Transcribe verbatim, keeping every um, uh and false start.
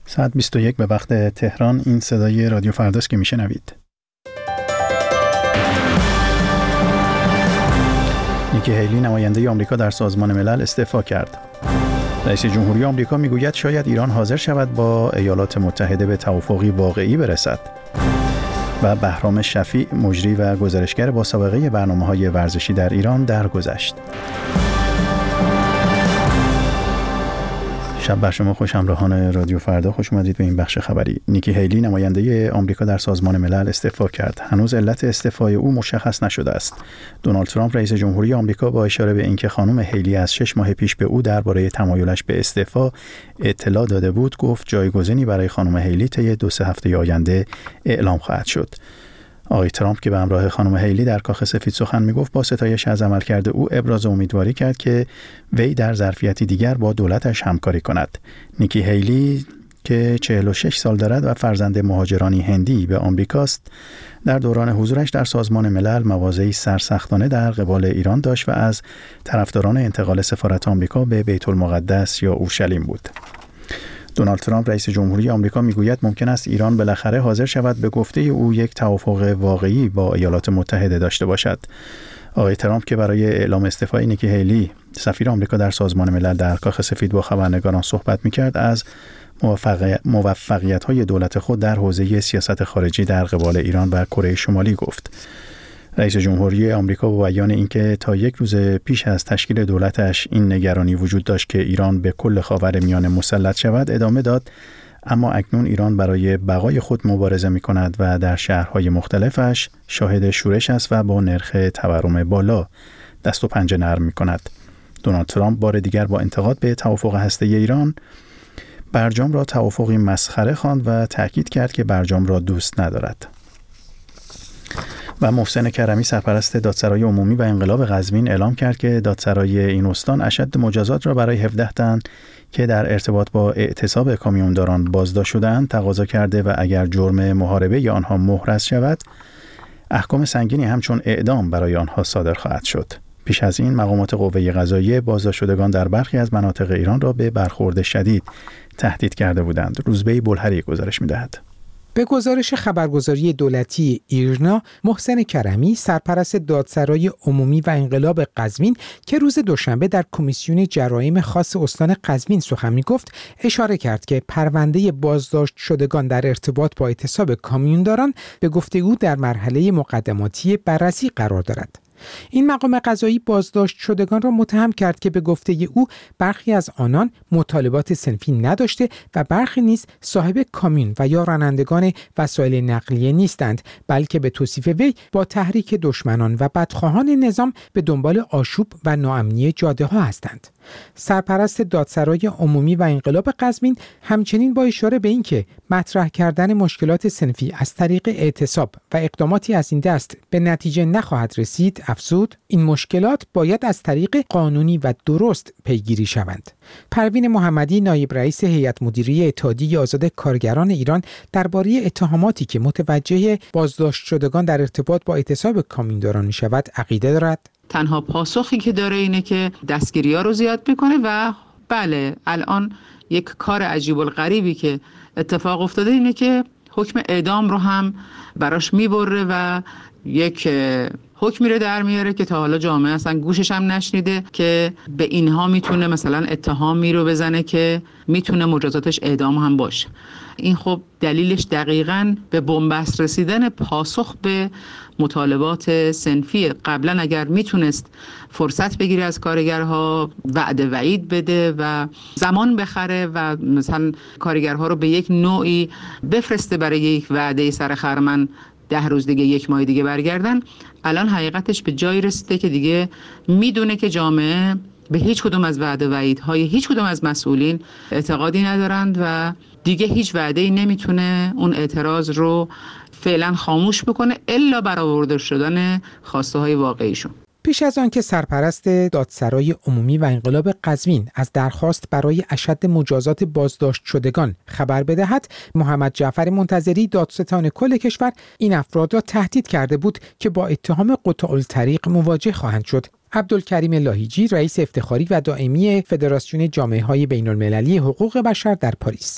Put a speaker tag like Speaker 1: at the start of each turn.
Speaker 1: ساعت بیست و یک به وقت تهران. این صدای رادیو فرداست که میشنوید. نیکی هیلی نماینده آمریکا در سازمان ملل استعفا کرد. رئیس جمهوری آمریکا میگوید شاید ایران حاضر شود با ایالات متحده به توافقی واقعی برسد. و بهرام شفیع مجری و گزارشگر با سابقه برنامه‌های ورزشی در ایران درگذشت. شب بر شما خوش، همراهان رادیو فردا، خوش اومدید به این بخش خبری. نیکی هیلی نماینده آمریکا در سازمان ملل استعفا کرد. هنوز علت استعفای او مشخص نشده است. دونالد ترامپ رئیس جمهوری آمریکا با اشاره به اینکه خانم هیلی از شش ماه پیش به او درباره تمایلش به استعفا اطلاع داده بود، گفت جایگزینی برای خانم هیلی طی دو سه هفته آینده اعلام خواهد شد. آقای ترامپ که به همراه خانم هیلی در کاخ سفید سخن میگفت، با ستایش از عملکرد او ابراز امیدواری کرد که وی در ظرفیتی دیگر با دولتش همکاری کند. نیکی هیلی که چهل و شش سال دارد و فرزند مهاجرانی هندی به آمریکاست، در دوران حضورش در سازمان ملل مواضعی سرسختانه در قبال ایران داشت و از طرفداران انتقال سفارت آمریکا به بیت المقدس یا اورشلیم بود. دونالد ترامپ رئیس جمهوری آمریکا میگوید ممکن است ایران بالاخره حاضر شود به گفته او یک توافق واقعی با ایالات متحده داشته باشد. آقای ترامپ که برای اعلام استعفای نیکی هیلی سفیر آمریکا در سازمان ملل در کاخ سفید با خبرنگاران صحبت میکرد، از موفقیت‌های دولت خود در حوزه سیاست خارجی در قبال ایران و کره شمالی گفت. رئیس جمهوری آمریکا با بیان اینکه تا یک روز پیش از تشکیل دولتش این نگرانی وجود داشت که ایران به کل خاورمیانه مسلط شود، ادامه داد اما اکنون ایران برای بقای خود مبارزه می‌کند و در شهرهای مختلفش شاهد شورش است و با نرخ تورم بالا دست و پنجه نرم می‌کند. دونالد ترامپ بار دیگر با انتقاد به توافق هسته‌ای ایران، برجام را توافقی مسخره خواند و تأکید کرد که برجام را دوست ندارد. و محسن کرمی سرپرست دادسرای عمومی و انقلاب قزوین اعلام کرد که دادسرای این استان اشد مجازات را برای هفده تن که در ارتباط با اعتصاب کامیونداران بازداشت شدند تقاضا کرده و اگر جرم محاربه یا آنها محرز شود، احکام سنگینی همچون اعدام برای آنها صادر خواهد شد. پیش از این مقامات قوه قضاییه بازداشت شدگان در برخی از مناطق ایران را به برخورد شدید تهدید کرده بودند. روزبه بلهری گزارش می‌دهد.
Speaker 2: به گزارش خبرگزاری دولتی ایرنا، محسن کرمی سرپرست دادسرای عمومی و انقلاب قزوین که روز دوشنبه در کمیسیون جرایم خاص استان قزوین سخن می‌گفت، اشاره کرد که پرونده بازداشت شدگان در ارتباط با اعتصاب کامیونداران به گفته او در مرحله مقدماتی بررسی قرار دارد. این مقام قضایی بازداشت شدگان را متهم کرد که به گفته او برخی از آنان مطالبات صنفی نداشته و برخی نیز صاحب کامیون و یا رانندگان وسایل نقلیه نیستند، بلکه به توصیف وی با تحریک دشمنان و بدخواهان نظام به دنبال آشوب و ناامنی جاده ها هستند. سرپرست دادسرای عمومی و انقلاب قزوین همچنین با اشاره به اینکه مطرح کردن مشکلات صنفی از طریق اعتصاب و اقداماتی از این دست به نتیجه نخواهد رسید، افزود این مشکلات باید از طریق قانونی و درست پیگیری شوند. پروین محمدی نایب رئیس هیئت مدیره اتحادیه آزاد کارگران ایران درباره اتهاماتی که متوجه بازداشت شدگان در ارتباط با اعتصاب کامیونداران می شود عقیده دارد.
Speaker 3: تنها پاسخی که داره اینه که دستگیری‌ها رو زیاد میکنه و بله الان یک کار عجیب الغریبی که اتفاق افتاده اینه که حکم اعدام رو هم براش میبره و یک حکمی رو در میاره که تا حالا جامعه اصلا گوشش هم نشنیده که به اینها میتونه مثلا اتهامی رو بزنه که میتونه مجازاتش اعدام هم باشه. این خب دلیلش دقیقاً به بنبست رسیدن پاسخ به مطالبات صنفی. قبلا اگر میتونست فرصت بگیره از کارگرها، وعده وعید بده و زمان بخره و مثلا کارگرها رو به یک نوعی بفرسته برای یک وعده سر خرمن، ده روز دیگه یک ماه دیگه برگردن، الان حقیقتش به جایی رسیده که دیگه میدونه که جامعه به هیچ کدوم از وعده وعیدهای هیچ کدوم از مسئولین اعتقادی ندارند و دیگه هیچ وعده‌ای نمیتونه اون اعتراض رو فعلا خاموش بکنه الا برآورده شدن خواسته های واقعیشون.
Speaker 2: پیش از آن که سرپرست دادسرای عمومی و انقلاب قزوین از درخواست برای اشد مجازات بازداشت شدگان خبر بدهد، محمد جعفر منتظری دادستان کل کشور این افراد را تهدید کرده بود که با اتهام قطاع الطریق مواجه خواهند شد. عبدالکریم لاهیجی رئیس افتخاری و دائمی فدراسیون جامعه‌های بین‌المللی حقوق بشر در پاریس